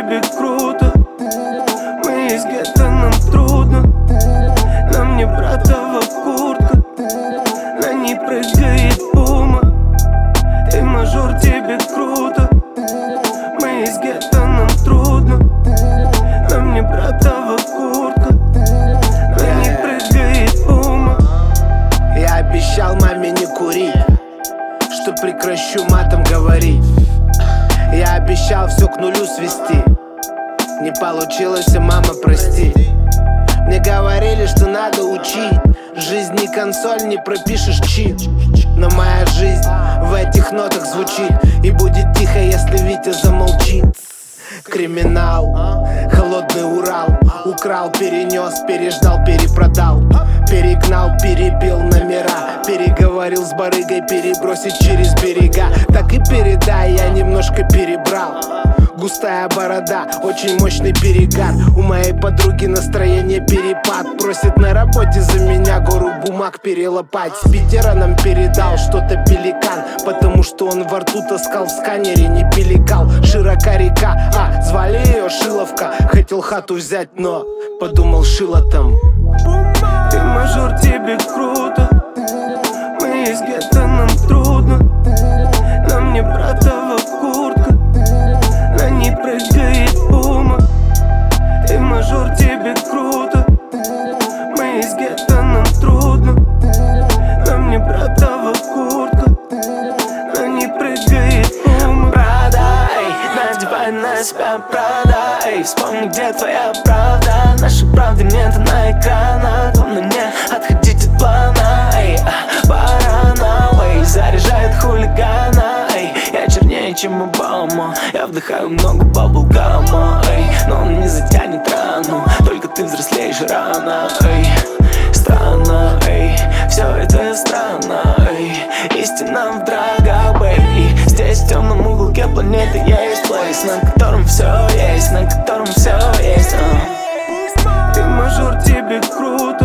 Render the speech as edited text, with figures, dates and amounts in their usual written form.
тебе круто. Мы из гетто, нам трудно. На мне братова куртка, на ней прыгает пума. Ты мажор, тебе круто. Мы из гетто, нам трудно. На мне братова куртка, на ней прыгает пума. Я обещал маме не курить, что прекращу матом говорить. Я обещал все к нулю свести. Не получилось, мама, прости. Мне говорили, что надо учить. Жизнь не консоль, не пропишешь чит. Но моя жизнь в этих нотах звучит. И будет тихо, если Витя замолчит. Криминал, холодный Урал. Украл, перенес, переждал, перепродал. Перегнал, перебил номера. Переговорил с барыгой, перебросить через берега. Так и передай, я немножко перебрал. Густая борода, очень мощный перегар. У моей подруги настроение перепад. Просит на работе за меня гору бумаг перелопать. С Питера нам передал что-то пеликан, потому что он во рту таскал в сканере, не пеликал. Широка река, звали ее Шиловка. Хотел хату взять, но подумал, Шило там. Ты мажор, тебе круто. Мы из гетто, нам трудно. На мне братова куртка, на ней прыгает пума. Ты мажор, тебе круто. Мы из гетто, нам трудно. На мне братова куртка, на ней прыгает пума. Прада, эй, надевай на себя Прада, эй, вспомни, где твоя правда. Наши правды нет на экранах. Главное не отходить от плана, эй, паранойей заряжает хулигана, эй. Я чернее, чем Обама. Я вдыхаю много баблгама, эй. Но он не затянет рану, только ты взрослеешь рано, эй. Странно, эй, все это странно, эй. Истина в драгах, бэй. Здесь в темном уголке планеты есть плейс, на котором все есть, на котором все есть. Ты мажор, тебе круто.